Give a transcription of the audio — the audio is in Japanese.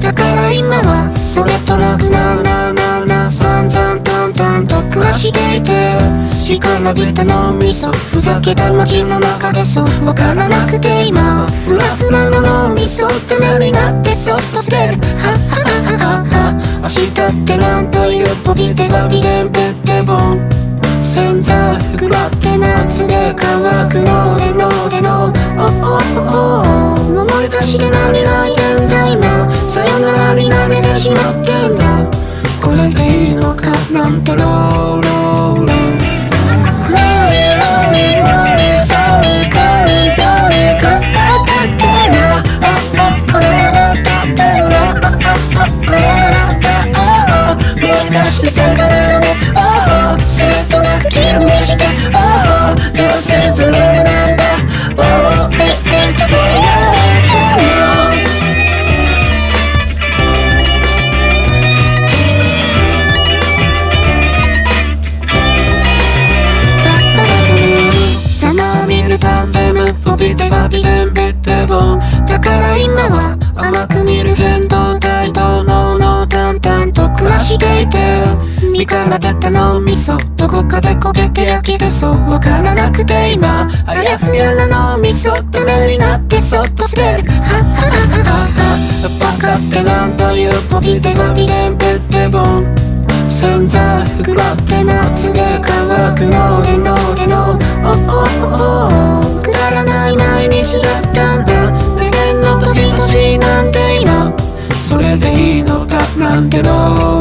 だから今はそれとなくな散々淡々と暮らしていて、干からびた脳みそふざけた街の中でそうわからなくて今フラフラの脳みそって目になってそっと捨てる。はっはっはっはっは。明日ってなんというポギ手がビデンペッテボン、洗剤膨らって夏で乾くのでの思い出して何泣いてんだ今、さよならに慣れてしまってんだ。これでいいのかなんてローローローして魚の目それとなく気にしてどうせずるなんだざまみるタンデム伸びてがビデンベッテボン、だから今は甘く見る変動態度の淡々と暮らしていて、身から出た脳みそどこかで焦げて焼き出そうわからなくて今あやふやな脳みそダメになってそっと捨てる。はっはっはっは。バカってなんというポギ手がビデンペッテボン、洗剤膨らって夏で乾くのでのくだらない毎日だったんだ。レベンの時々なんて今それでいいのだなんての